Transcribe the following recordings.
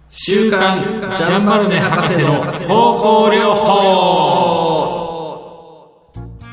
週刊ジャンバルネ博士の方向療法。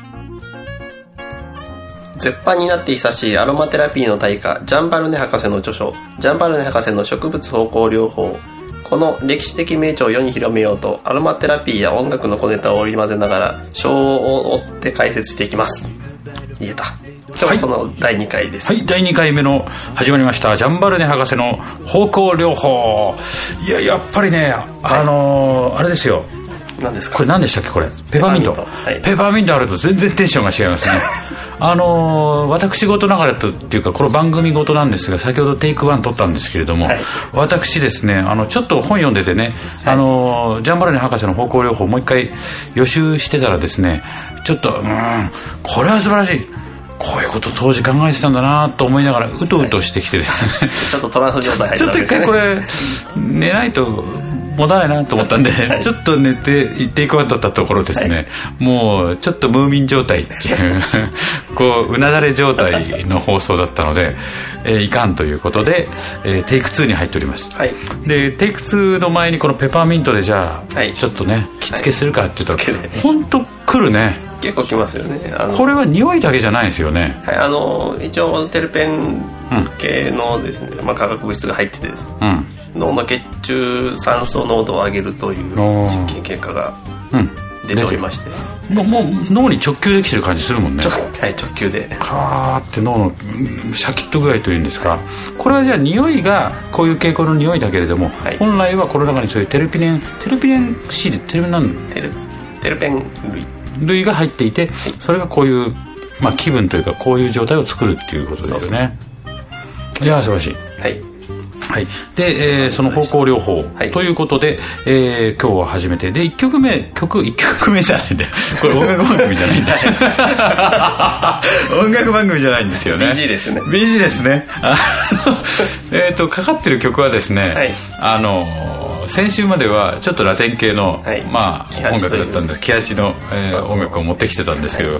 絶版になって久しいアロマテラピーの大家ジャンバルネ博士の著書ジャンバルネ博士の植物方向療法。この歴史的名著を世に広めようとアロマテラピーや音楽の小ネタを織り交ぜながら章を追って解説していきます。言えた。今日はこの第2回です。 はい、第2回目の始まりましたジャンバルネ博士の方向療法。やっぱりね、あれですよ。 何ですかこれ？何でしたっけこれ？ペパーミント、はい、ペパーミントあると全然テンションが違いますね。私事ながらとっていうかこの番組事なんですが、先ほどテイク1撮ったんですけれども、はい、私ですねちょっと本読んでてね、はい、ジャンバルネ博士の方向療法をもう一回予習してたらですね、ちょっとこれは素晴らしい、こういうこと当時考えてたんだなと思いながらうとうとしてきてですね、はい、 ちょっとトランス状態入ってたんですね。 ちょっと一回これ寝ないと持たないなと思ったんで、はい、ちょっと寝てテイクワン取ったところですね、はい、もうちょっとムーミン状態っていうこううなだれ状態の放送だったので、いかんということで、テイク2に入っております、はい、でテイク2の前にこのペパーミントでじゃあ、はい、ちょっとね着付けするかって言ったら、はい、本当来るね。 結構きますよね。 これは匂いだけじゃないですよね。 はい、一応テルペン系のですね、化学物質が入っててですね、脳の血中酸素濃度を上げるという実験結果が出ておりまして、 もう脳に直球できてる感じするもんね。 はい、直球でカーって脳のシャキッと具合というんですか、これはじゃあ匂いがこういう傾向の匂いだけれども、はい、本来はこの中にそういうテルペンシールテルペン類が入っていて、はい、それがこういう、気分というかこういう状態を作るっていうことですよね。いや素晴らしい。はいはい、で、その方向療法ということで、今日は初めてで1曲目じゃないんだよこれ音楽番組じゃないんだよ音楽番組じゃないんですよね。 BG ですね。 BG ですねかかってる曲はですね、はい、先週まではちょっとラテン系の、はい、音楽だったんでキハチの、音楽を持ってきてたんですけど、はい、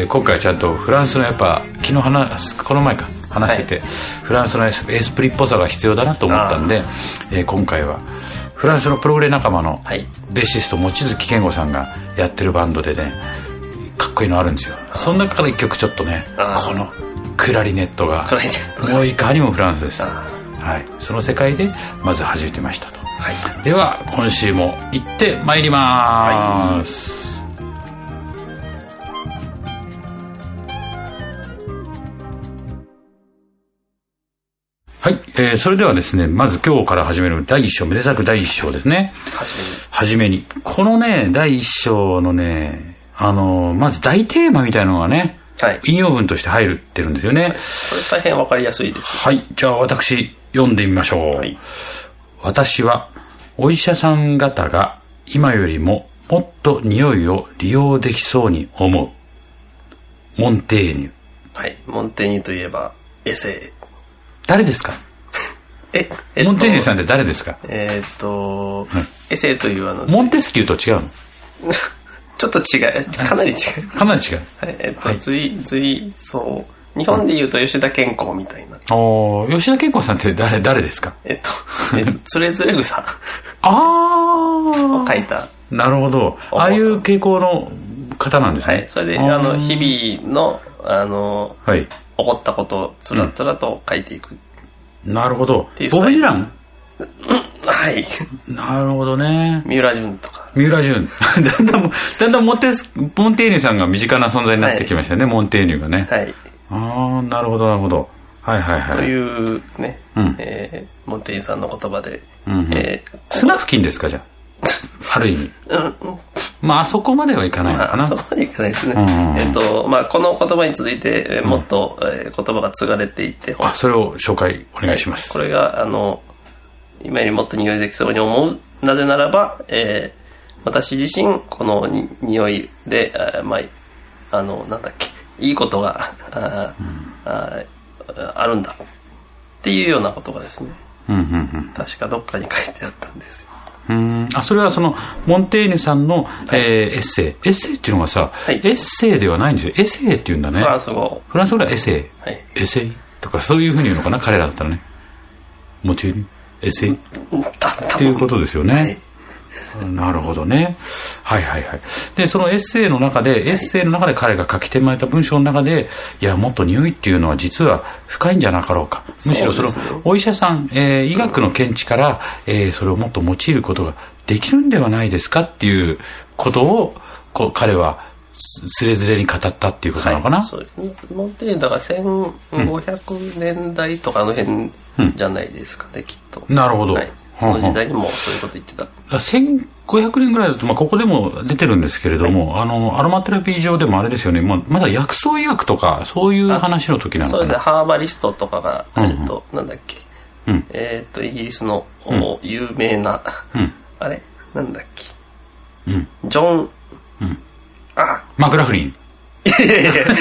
今回はちゃんとフランスのやっぱこの前か話してて、はい、フランスのエスプリっぽさが必要だなと思ったんで、今回はフランスのプログレ仲間のベーシスト望月健吾さんがやってるバンドでね、かっこいいのあるんですよ。その中から一曲ちょっとね、このクラリネットがもういかにもフランスです。はい、その世界でまず始めてましたと。はい、では今週も行ってまいります。はい、それではですね、まず今日から始める第1章、めでたく第1章ですね。はじめにこのね第1章のね、まず大テーマみたいなのがね、はい、引用文として入ってるんですよね。はい、これ大変わかりやすいです。 はい、じゃあ私読んでみましょう。はい、私はお医者さん方が今よりももっと匂いを利用できそうに思う。モンテーニュ。 はい、モンテーニュといえばエセイ。 誰ですか？モンテーニュさんって誰ですか？ エセイというモンテスキューと違うの？ ちょっと違う、かなり違う。 かなり違う。 はい、そう。日本でいうと吉田健康みたいな。 吉田健康さんって誰ですか？ つれづれ草を書いた。 なるほど。ああいう傾向の方なんですね。はい、 それで日々のはい、起こったことをつらつらと書いていく。 なるほど。ボブ・ディラン？ はい。 なるほどね。 三浦淳とか。 三浦淳。だんだんモンテーニュさんが身近な存在になってきましたね、はい、モンテーニュがね。はい。なるほどなるほど。はいはいはい。 というね、モンテーニュさんの言葉で。 砂付近ですか、じゃあ。ある意味。あそこまではいかないのかな。 そこまでいかないですね。この言葉に続いて、もっと、言葉が継がれていて。 それを紹介お願いします。 これが、今よりもっと匂いできそうに思う。なぜならば、私自身、この匂いで、なんだっけ、いいことが、あるんだ。っていうようなことがですね。確かどっかに書いてあったんですよ。 それはそのモンテーニュさんの、エッセイっていうのがさ、はい、エッセイではないんですよ。エセイっていうんだね。フランス語ではエセイ、はい、エセイとかそういうふうに言うのかな彼らだったらね。モチーニエッセイっていうことですよね、はい、なるほどね。はいはいはい。でそのエッセイの中で彼が書き手まれた文章の中で、いやもっと匂いっていうのは実は深いんじゃなかろうか、むしろそのお医者さん、医学の見地から、それをもっと用いることができるんではないですかっていうことを彼はつれづれに語ったっていうことなのかな、 はい、そうですね。モンテーニュだから1500年代とかの辺じゃないですかね、きっと。 なるほど、はい、 その時代にもそういうこと言ってた。 1500年ぐらいだと、ここでも出てるんですけれども、はい、アロマテラピー上でもあれですよね、まだ薬草医学とかそういう話の時なのかな。 そうですね、ハーバリストとかがなんだっけ、イギリスの有名な、あれなんだっけ、ジョン、 マクラフリン。いや違うん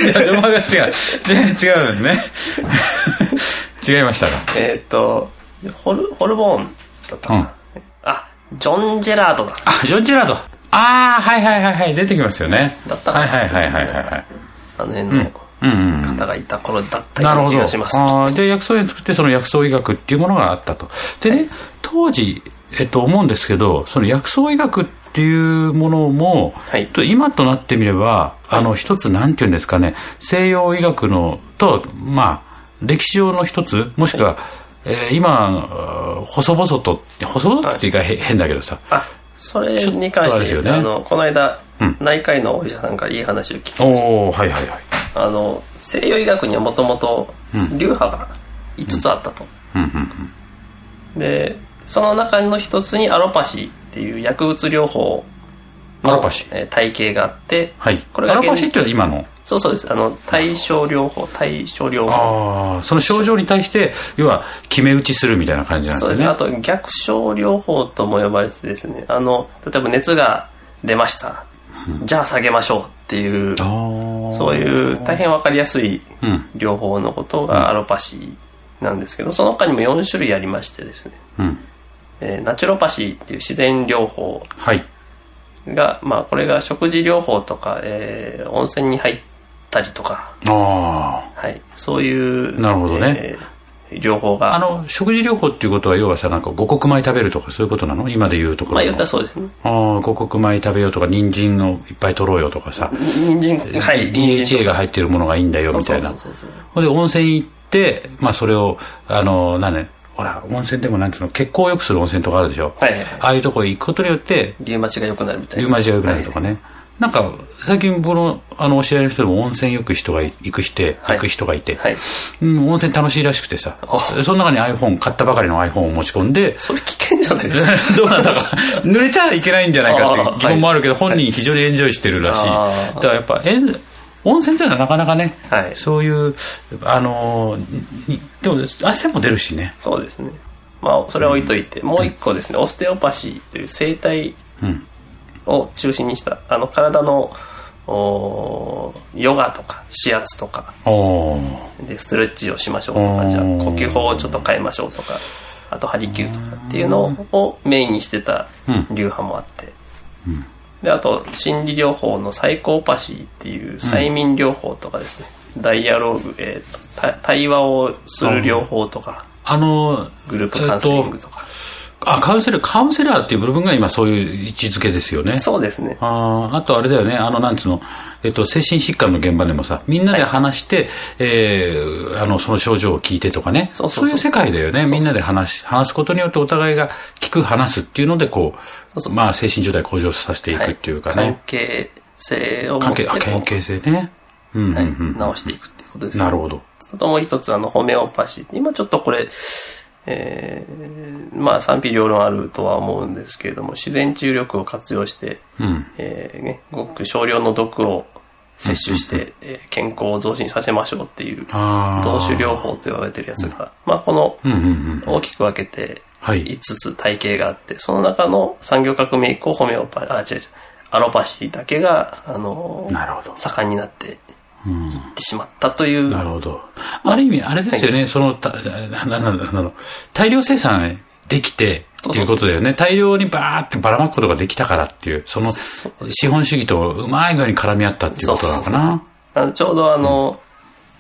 ですね。違いましたか。 ホルボーンだったかな、ジョン・ジェラードだ。 ジョン・ジェラード。はいはいはいはい、出てきますよね。 だったかな。 はいはいはいはいはい。 あの辺の方がいた頃だったような気がします。 じゃあ薬草園作って、その薬草医学っていうものがあったと。でね、当時思うんですけど、その薬草医学っていうものも、今となってみれば一つなんていうんですかね、西洋医学のと歴史上の一つ、もしくは、今細々とっていうか変だけどさ、 それに関して言うと、この間、内科医のお医者さんからいい話を聞きました。 はいはいはい。 西洋医学にはもともと流派が5つあったと。でその中の一つにアロパシーっていう薬物療法の体系があって、 これがアロパシーっていうのは今の、 そうです、対症療法。 その症状に対して要は決め打ちするみたいな感じなんですね。 そうですね。あと逆症療法とも呼ばれてですね、例えば熱が出ました、じゃあ下げましょうっていう、そういう大変分かりやすい療法のことがアロパシーなんですけど、その他にも4種類ありましてですね、ナチュロパシーっていう自然療法が、これが食事療法とか、温泉に入ったりとか、そういう、 なるほどね、 療法が食事療法っていうことは要はさ、なんか五穀米食べるとかそういうことなの、今でいうところの。 言ったらそうですね。 五穀米食べようとか、人参をいっぱい取ろうよとかさ、 人参、 DHA が入ってるものがいいんだよみたいな。で温泉行って、それをほら温泉でもなんていうの、血行を良くする温泉とかあるでしょ、ああいうところ行くことによってリウマチが良くなるみたいな。 リウマチが良くなるとかね、なんか最近僕のお知り合いの人でも温泉行く人がいて、温泉楽しいらしくてさ、その中に iPhone 買ったばかりの iPhone を持ち込んで、 それ危険じゃないですかどうなんだか濡れちゃいけないんじゃないかっていう疑問もあるけど、本人非常にエンジョイしてるらしい。だからやっぱ温泉というのはなかなかね、そういうでも汗も出るしね。 そうですね。それは置いといて、もう一個ですね、オステオパシーという生態を中心にした、体のヨガとか指圧とかでストレッチをしましょうとか、じゃあ呼吸法をちょっと変えましょうとか、あとハリキューとかっていうのをメインにしてた流派もあって、であと心理療法のサイコオパシーっていう催眠療法とかですね、ダイアローグ、対話をする療法とか、グループカウンセリングとか、 カウンセラーっていう部分が今そういう位置づけですよね。 そうですね。 あとあれだよね、なんつうの、精神疾患の現場でもさ、みんなで話して、その症状を聞いてとかね、そういう世界だよね。みんなで話すことによってお互いが話すっていうので精神状態向上させていくっていうかね、 関係性を持って関係性ね、 直していくっていうことですね。 なるほど。 あともう一つホメオパシー、今ちょっとこれ賛否両論あるとは思うんですけれども、自然治癒力を活用して、ごく少量の毒を摂取して、健康を増進させましょうっていう同種療法と言われてるやつが、この大きく分けて5つ体系があって、その中の産業革命以降アロパシーだけが盛んになっていってしまったという。 なるほど。ある意味あれですよね、その大量生産できてっていうことだよね。大量にバーってばらまくことができたからっていう、その資本主義とうまい具合に絡み合ったっていうことなのかな。 ちょうど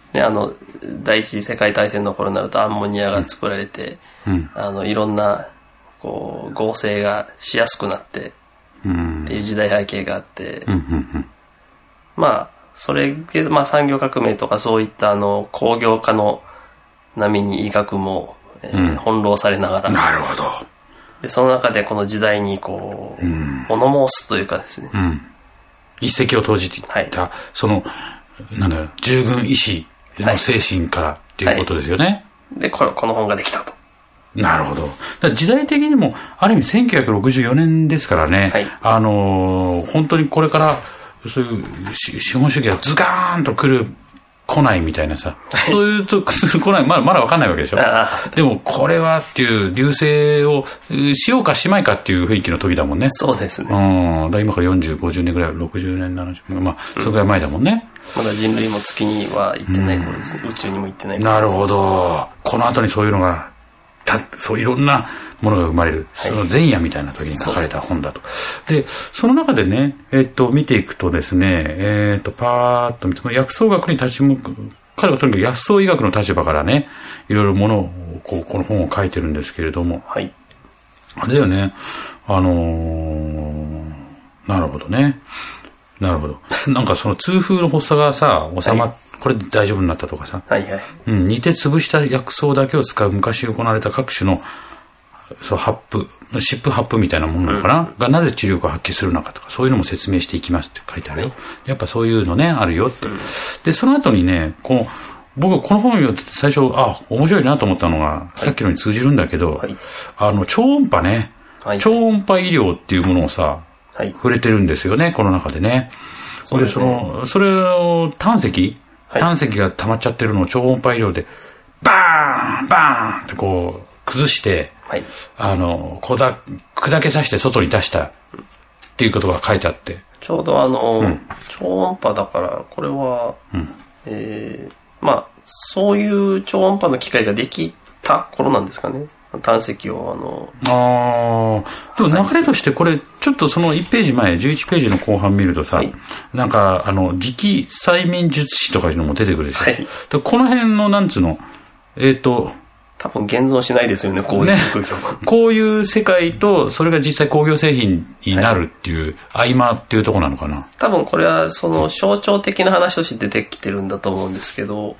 ね、第一次世界大戦の頃になるとアンモニアが作られて、いろんなこう合成がしやすくなってっていう時代背景があって、まあそれで、産業革命とかそういった工業化の波に医学も、翻弄されながら、 なるほど。 でその中でこの時代にこう、物申すというかですね、 一石を投じていた、そのなんだろう、従軍医師の精神からっていうことですよね。 でこの本ができたと。 なるほど。だから時代的にもある意味1964年ですからね、本当にこれからそういう資本主義がズガーンと来ないみたいなさ、そういうと来ない、まだ分かんないわけでしょ。でもこれはっていう流星をしようかしまいかっていう雰囲気の時だもんね。 そうですね。 だ今から40、50年ぐらい、60年、70年、それぐらい前だもんね。 まだ人類も月には行ってない頃ですね。宇宙にも行ってない頃です。 なるほど。この後にそういうのがそういろんなものが生まれる、その前夜みたいな時に書かれた本だと。でその中でね、見ていくとですね、パーッと見て薬草学に立ち向く、彼はとにかく薬草医学の立場からね、いろいろものをこの本を書いてるんですけれども、あれだよね、なるほどね、なるほど。なんかその痛風の発作がさ収まって、これで大丈夫になったとかさ、煮て潰した薬草だけを使う昔行われた各種の湿布発布みたいなものなのかな、がなぜ治療力を発揮するのかとか、そういうのも説明していきますって書いてあるよ。やっぱそういうのねあるよって。でその後にね、僕この本を読んで最初面白いなと思ったのが、さっきのに通じるんだけど、超音波ね、超音波医療っていうものをさ、触れてるんですよね、この中でね。それを胆石が溜まっちゃってるのを超音波医療でバーンバーンってこう崩して、砕けさせて外に出したっていうことが書いてあって、 ちょうど超音波だから、これは、そういう超音波の機械ができた頃なんですかね。胆石をでも流れとしてこれちょっとその1ページ前11ページの後半見るとさ、なんか磁気催眠術師とかいうのも出てくるでしょ。でこの辺のなんつうの多分現存しないですよね、こういう職業、 こういう世界とそれが実際工業製品になるっていう、合間っていうところなのかな。 多分これはその象徴的な話として出てきてるんだと思うんですけど、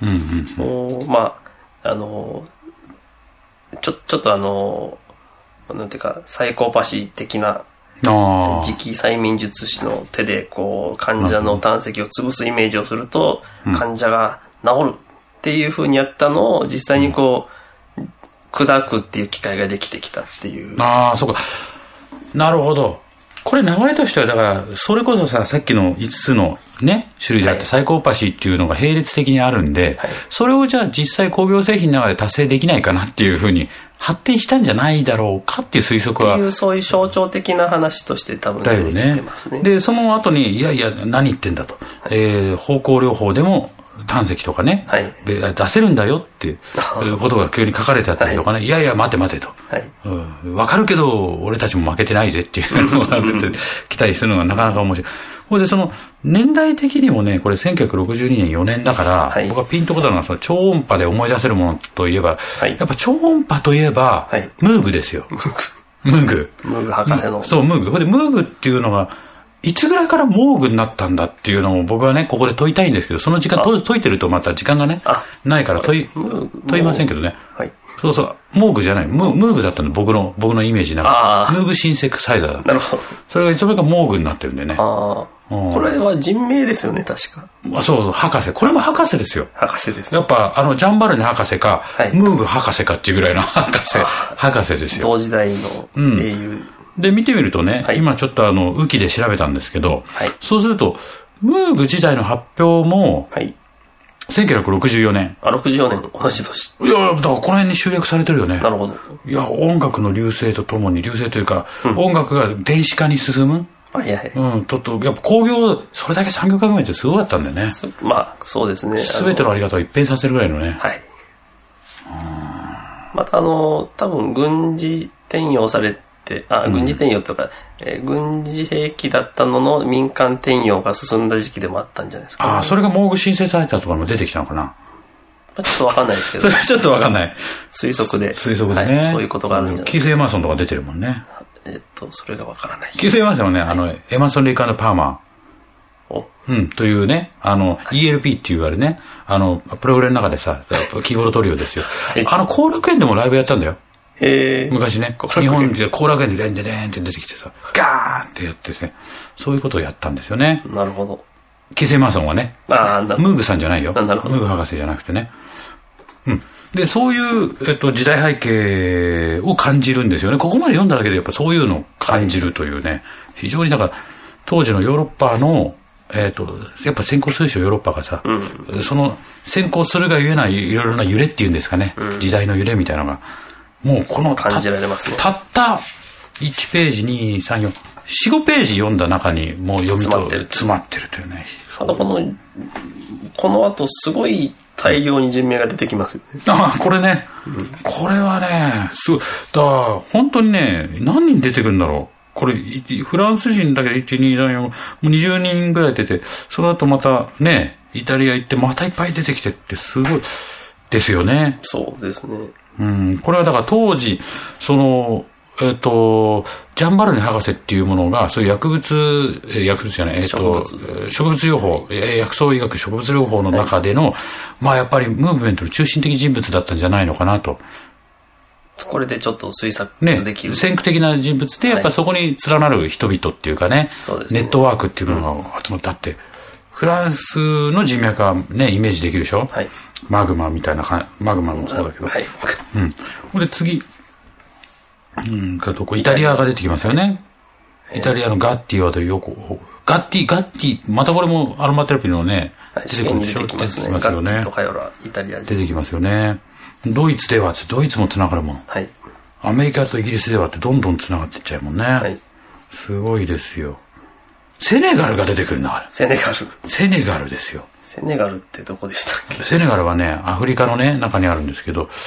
ちょっとなんていうかサイコパシー的な磁気催眠術師の手でこう患者の胆石を潰すイメージをすると、患者が治るっていう風にやったのを実際にこう砕くっていう機会ができてきたっていう。 そうか、なるほど。これ流れとしてはだからそれこそさっきの5つのね種類であってサイコパシーっていうのが並列的にあるんで、それをじゃあ実際工業製品の中で達成できないかなっていうふうに発展したんじゃないだろうかっていう推測はっていう、そういう象徴的な話として多分出てきてますね。 でその後にいや何言ってんだと、芳香療法でも胆石とかね、出せるんだよっていうことが急に書かれてあったりとかね、いや待てと、分かるけど俺たちも負けてないぜっていうのが出てきたりするのがなかなか面白い。これでその年代的にもね、これ1962年4年だから、僕はピンとこたのはその超音波で思い出せるものといえば、やっぱ超音波といえば、ムーグですよ。ムーグ博士の。 そう、ムーグ。これでムーグっていうのがいつぐらいからモーグになったんだっていうのを僕はねここで問いたいんですけど、その時間解いてるとまた時間がねないから問いませんけどね。そうモーグじゃない、ムーグだったの、僕のイメージならムーグシンセクサイザーだった。 なるほど。 それがいつの間にかモーグになってるんでね。 これは人名ですよね、確か。 そう博士、これも博士ですよ。 博士です、 やっぱジャンバルネ博士か、ムーグ博士かっていうぐらいの博士ですよ。 同時代の英雄。 で見てみるとね、今ちょっとウィキで調べたんですけど、そうするとムーグ時代の発表も、1964年。 64年、同じ年。 いや、だからこの辺に集約されてるよね。 なるほど。 いや、音楽の隆盛とともに、隆盛というか、音楽が電子化に進む。やっぱ工業、それだけ産業革命ってすごかったんだよね。 そうですね。 全てのあり方を一変させるぐらいのね。 また多分軍事転用されて、軍事転用とか、軍事兵器だったのの民間転用が進んだ時期でもあったんじゃないですか、 それがモーグ申請されたとかも出てきたのかな。 ちょっとわかんないですけど。 それはちょっとわかんない。 推測で。 ね。 そういうことがあるんじゃないキース・エマーソンとか出てるもんね。 それがわからない。 キース・エマーソンはね、エマーソン・レイカード・パーマー。というね、ELP っていうあれね、プログレの中でさ、キーボードトリオですよ。後楽園でもライブやったんだよ。昔ね、日本で後楽園でレンデレンって出てきてさ、ガーンってやってですね、そういうことをやったんですよね。 なるほど。 キース・エマーソンはね、ムーグさんじゃないよ。ムーグ博士じゃなくてね。で、そういう、時代背景を感じるんですよね。ここまで読んだだけでやっぱそういうのを感じるというね、非常になんか、当時のヨーロッパの、やっぱ先行するでしょ、ヨーロッパがさ。その、先行するがゆえないいろいろな揺れっていうんですかね。時代の揺れみたいなのが。もうこの、 感じられますね。 たった1ページ、2、3、4、4、5ページ読んだ中にもう読みと詰まってるというね。 あとこの後すごい大量に人名が出てきますよね。 これね、これはね、すごい。だから本当にね、何人出てくるんだろう。これ、フランス人だけで1、2、3、4、もう20人ぐらい出て、その後またね、イタリア行ってまたいっぱい出てきてってすごいですよね。 そうですね。 これはだから当時、その、ジャンバルネ博士っていうものが、そういう薬物じゃない、植物療法、薬草医学植物療法の中での、まあやっぱりムーブメントの中心的人物だったんじゃないのかなと。 これでちょっと推察できる。 先駆的な人物で、やっぱりそこに連なる人々っていうかね、ネットワークっていうのが集まってあって、フランスの人脈はね、イメージできるでしょ。マグマみたいな、マグマもそうだけど。これ次、イタリアが出てきますよね。イタリアのガッティはよく、ガッティ、またこれもアロマテラピーのね、 出てくるでしょ。出てきますよね。ガッティとかよらイタリア出てきますよね。ドイツでは、ドイツもつながるもん。アメリカとイギリスではってどんどんつながっていっちゃうもんね。すごいですよ。セネガルが出てくるんだから。セネガルですよ。 セネガルってどこでしたっけ？ セネガルはね、アフリカのね、中にあるんですけど、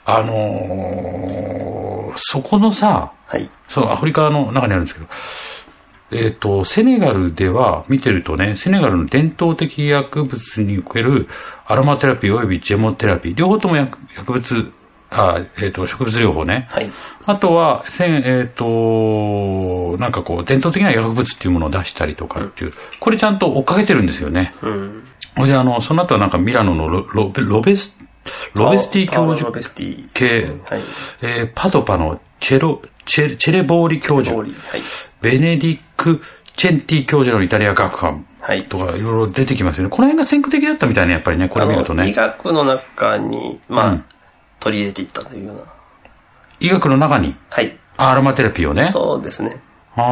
そこのさ、そう、アフリカの中にあるんですけど、セネガルでは見てるとね、セネガルの伝統的薬物におけるアロマテラピーおよびジェモテラピー、両方とも植物療法ね。あとは、なんかこう、伝統的な薬物っていうものを出したりとかっていう、これちゃんと追っかけてるんですよね。で、その後はなんかミラノのロベスティ教授系、パドパのチェレボーリ教授、ベネディク・チェンティ教授のイタリア学派とかいろいろ出てきますよね。この辺が先駆的だったみたいね、やっぱりね、これ見るとね。 医学の中に、取り入れていったというような。 医学の中にアロマテラピーをね。 そうですね。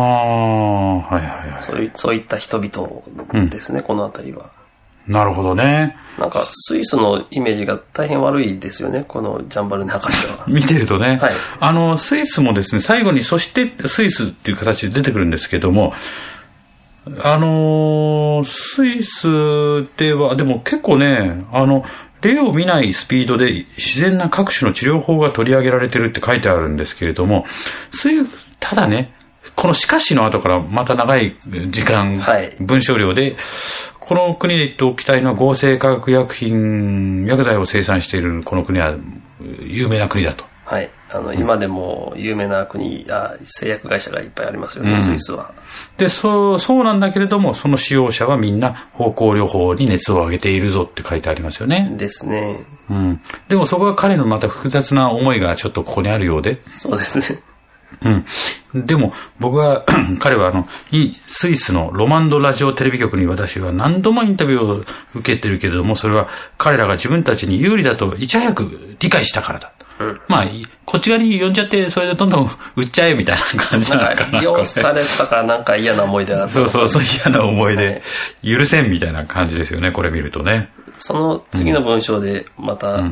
そういった人々ですね、このあたりは。 なるほどね。 なんかスイスのイメージが大変悪いですよね、このジャンバルネ博士は。 見てるとね、スイスもですね、最後にそしてスイスっていう形で出てくるんですけども、スイスではでも結構ね、例を見ないスピードで自然な各種の治療法が取り上げられてるって書いてあるんですけれども、ただね、このしかしの後からまた長い時間、文章量で、この国で言っておきたいのは合成化学薬剤を生産しているこの国は有名な国だと。 今でも有名な製薬会社がいっぱいありますよね、スイスは。 で、そうなんだけれども、その使用者はみんな芳香療法に熱を上げているぞって書いてありますよね。 ですね。 でもそこは彼のまた複雑な思いがちょっとここにあるようで。 そうですね。 でも僕は彼はスイスのロマンドラジオテレビ局に私は何度もインタビューを受けてるけれども、それは彼らが自分たちに有利だといち早く理解したからだ。こっち側に呼んじゃってそれでどんどん売っちゃえみたいな感じなのかな。 利用されたかなんか嫌な思い出があった。 そう嫌な思い出、許せんみたいな感じですよね、これ見るとね。 その次の文章でまた、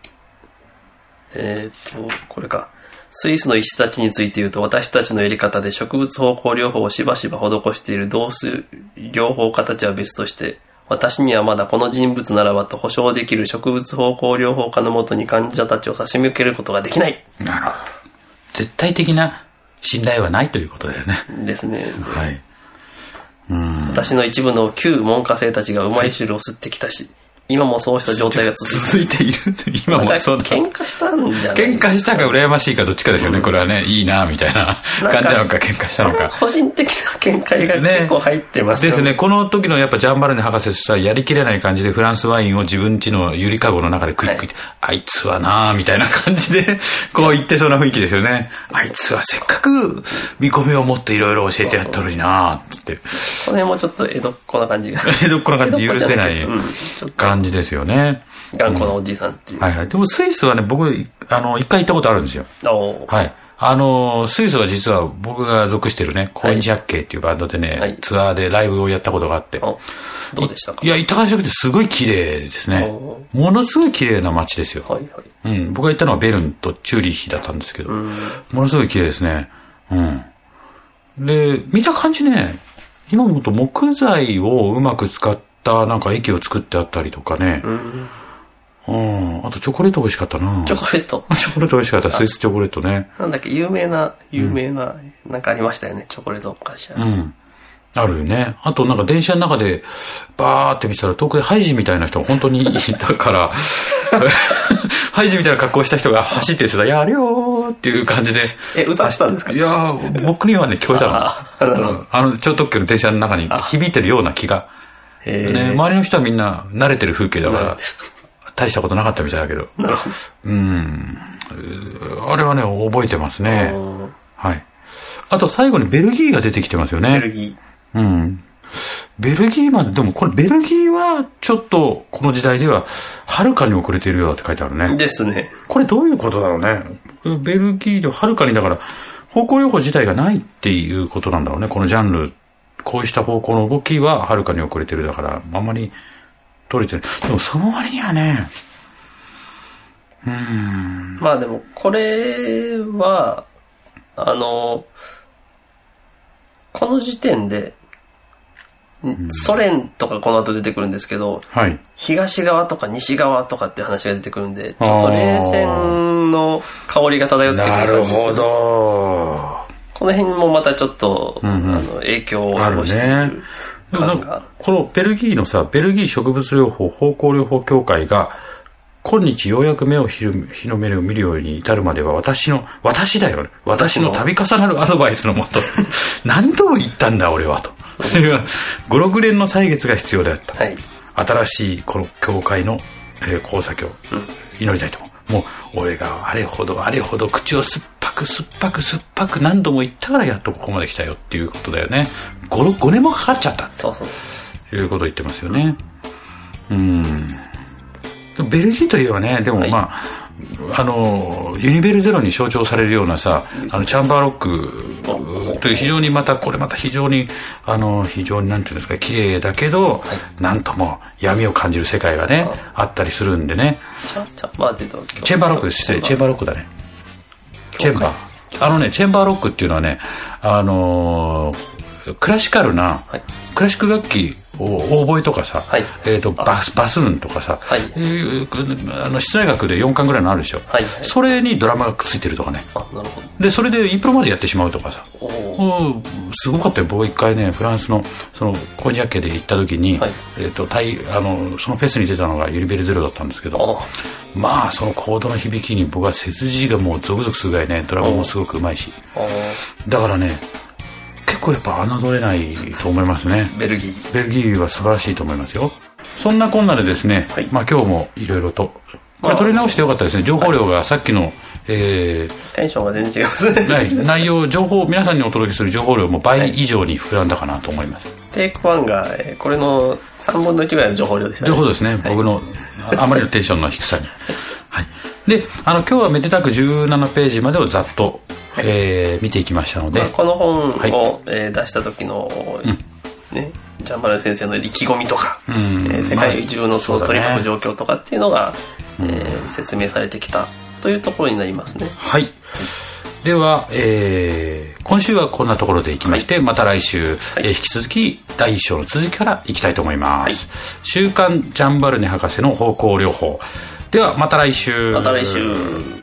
これか。スイスの医師たちについて言うと、私たちのやり方で植物芳香療法をしばしば施している同数療法家たちは別として、私にはまだこの人物ならばと保証できる植物芳香療法家のもとに患者たちを差し向けることができない。 なるほど。絶対的な信頼はないということだよね。 ですね。私の一部の旧門下生たちがうまい汁を吸ってきたし、 今もそうした状態が続いている。 今もそうだ。 喧嘩したんじゃない？ 喧嘩したか羨ましいかどっちかですよね、これはね。いいなみたいな感じなのか、喧嘩したのか。 個人的な見解が結構入ってますよね。 ですね。この時のやっぱジャンバルネ博士としてはやりきれない感じでフランスワインを自分家のゆりかごの中でクイックイって、あいつはなみたいな感じでこう言ってそうな雰囲気ですよね。あいつはせっかく見込みを持っていろいろ教えてやっとるになって。 この辺もちょっと江戸っ子な感じが。 江戸っ子な感じ許せない感じですよね。 頑固なおじいさんっていう。 はいはい。でもスイスはね、僕、一回行ったことあるんですよ。はい。スイスは実は僕が属してるね、コインジャッケっていうバンドでね、はい、ツアーでライブをやったことがあって。 どうでしたか？ いや、行った感じじゃなくてすごい綺麗ですね。ものすごい綺麗な街ですよ。はいはい。うん。僕が行ったのはベルンとチューリッヒだったんですけど、ものすごい綺麗ですね。うん。で、見た感じね、今思うと木材をうまく使ったなんか駅を作ってあったりとかね、あとチョコレート美味しかったな。 チョコレート美味しかった。スイスチョコレートね。 なんだっけ、有名な、なんかありましたよね、チョコレートお菓子。 あるよね。あとなんか電車の中でバーって見てたら遠くでハイジみたいな人が本当にいたからハイジみたいな格好した人が走ってさ、やるよーっていう感じで。 歌ったんですか？ いや僕にはね、聞こえたの。超特急の電車の中に響いてるような気が。ね、周りの人はみんな慣れてる風景だから、大したことなかったみたいだけど。 なるほど。あれはね、覚えてますね。はい。あと最後にベルギーが出てきてますよね。 ベルギー。 ベルギーまで、でもこれベルギーはちょっとこの時代でははるかに遅れているよって書いてあるね。 ですね。 これどういうことだろうね。ベルギーではるかにだから方向療法自体がないっていうことなんだろうね。このジャンル、こうした方向の動きははるかに遅れてるだからあんまり取れてる。でもその割にはね、 まあでもこれはこの時点でソ連とかこの後出てくるんですけど、はい、東側とか西側とかって話が出てくるんで、ちょっと冷戦の香りが漂ってくる感じです。なるほど。この辺もまたちょっと、影響を及ぼしている感が。 このベルギーのさ、ベルギー植物療法芳香療法協会が今日ようやく目を日の目を見るように至るまでは私だよ。私の度重なるアドバイスのもと何度も言ったんだ俺はと。5、6年の歳月が必要であった、はい、新しいこの教会の、功績を祈りたいと思う。もう俺があれほど口を酸っぱく何度も言ったからやっとここまで来たよっていうことだよね。5年もかかっちゃった。そういうことを言ってますよね。ベルギーといえばね、でもまあ、ユニベルゼロに象徴されるようなさ、チャンバーロックという非常にこれまた非常になんていうんですか、綺麗だけど、なんとも闇を感じる世界がね、あったりするんでね。 チェンバーロックです。失礼、チェンバーロックだね。チェンバー。チェンバーロックっていうのはね、クラシカルな、クラシック楽器オーボエとかさ、バスーンとかさ、室内楽で4巻ぐらいのあるでしょ、それにドラマがくっついてるとかね。なるほど。でそれでインプロまでやってしまうとかさ、すごかったよ。僕一回ね、フランスのそのコインジャッケで行った時に、そのフェスに出たのがユニベルゼロだったんですけど、まあそのコードの響きに僕は背筋がもうゾクゾクするぐらいね、ドラムもすごくうまいし、だからね、結構やっぱ侮れないと思いますね。ベルギーは素晴らしいと思いますよ。そんなこんなでですね、まあ今日もいろいろとこれ取り直してよかったですね。情報量がさっきの、 テンションが全然違いますね。内容、情報、皆さんにお届けする情報量も倍以上に膨らんだかなと思います。 テイク1がこれの3分の1ぐらいの情報量でしたね。 情報ですね、僕のあまりのテンションの低さに。はい。で、今日はめでたく17ページまでをざっと見ていきましたので、 この本を、出した時の、ね、ジャンバル先生の意気込みとか、世界中のその取り巻く状況とかっていうのが、説明されてきたというところになりますね。 はい。では、今週はこんなところでいきまして、また来週、引き続き第1章の続きからいきたいと思います。週刊ジャンバルネ博士の芳香療法。ではまた来週。